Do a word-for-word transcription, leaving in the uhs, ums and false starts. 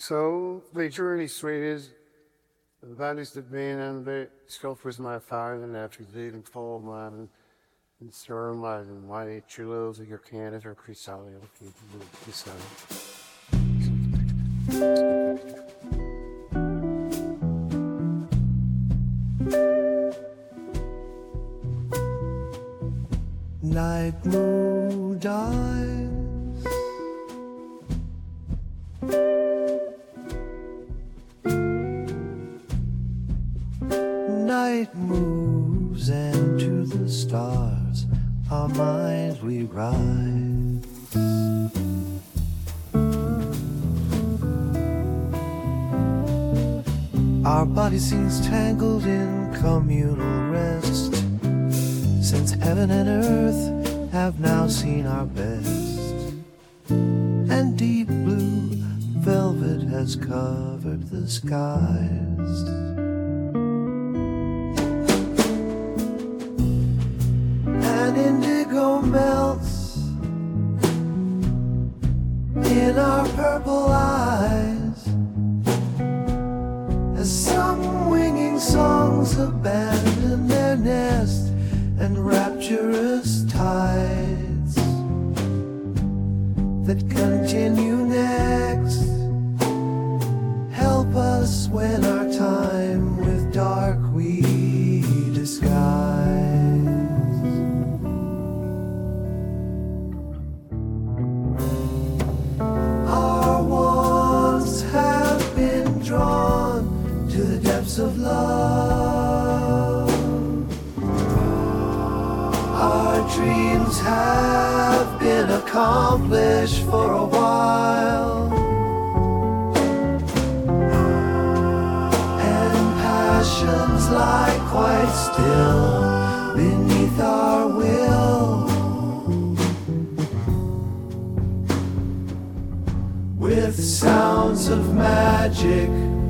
So the journey swayed the values that being and the scope was my fire and after leading fall man and storm and my chulos of your candidate or crisali Night moon dies, night moves, and to the stars our minds we rise. Our body seems tangled in communal rest, since heaven and earth have now seen our best, and deep blue velvet has covered the skies. And indigo melts in our purple eyes, as some winging songs abandon their nest and rapturous tides that continue next help us when our time with dark we disguise. Our wants have been drawn to the depths of love. Our dreams have been accomplished for a while, and passions lie quite still beneath our will, with sounds of magic